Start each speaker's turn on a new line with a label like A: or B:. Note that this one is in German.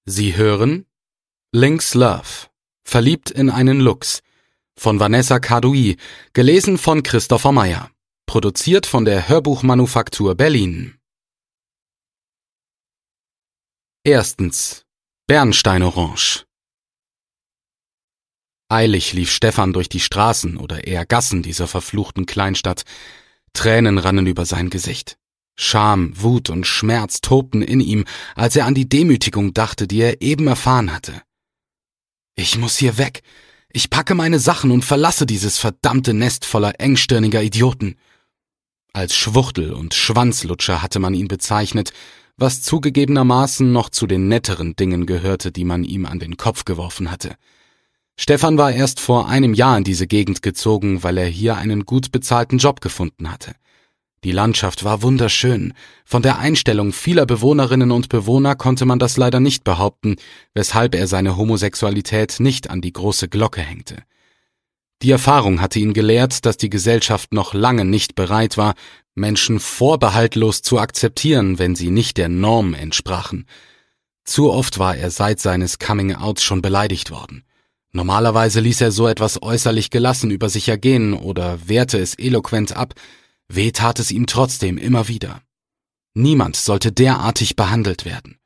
A: Sie hören Link's Love, verliebt in einen Luchs von Vanessa Carduy, gelesen von Christopher Meyer, produziert von der Hörbuchmanufaktur Berlin. Erstens. Bernsteinorange. Eilig lief Stefan durch die Straßen oder eher Gassen dieser verfluchten Kleinstadt. Tränen rannen über sein Gesicht. Scham, Wut und Schmerz tobten in ihm, als er an die Demütigung dachte, die er eben erfahren hatte. Ich muss hier weg. Ich packe meine Sachen und verlasse dieses verdammte Nest voller engstirniger Idioten. Als Schwuchtel und Schwanzlutscher hatte man ihn bezeichnet, was zugegebenermaßen noch zu den netteren Dingen gehörte, die man ihm an den Kopf geworfen hatte. Stefan war erst vor einem Jahr in diese Gegend gezogen, weil er hier einen gut bezahlten Job gefunden hatte. Die Landschaft war wunderschön. Von der Einstellung vieler Bewohnerinnen und Bewohner konnte man das leider nicht behaupten, weshalb er seine Homosexualität nicht an die große Glocke hängte. Die Erfahrung hatte ihn gelehrt, dass die Gesellschaft noch lange nicht bereit war, Menschen vorbehaltlos zu akzeptieren, wenn sie nicht der Norm entsprachen. Zu oft war er seit seines Coming-Outs schon beleidigt worden. Normalerweise ließ er so etwas äußerlich gelassen über sich ergehen oder wehrte es eloquent ab. Weh tat es ihm trotzdem immer wieder. Niemand sollte derartig behandelt werden.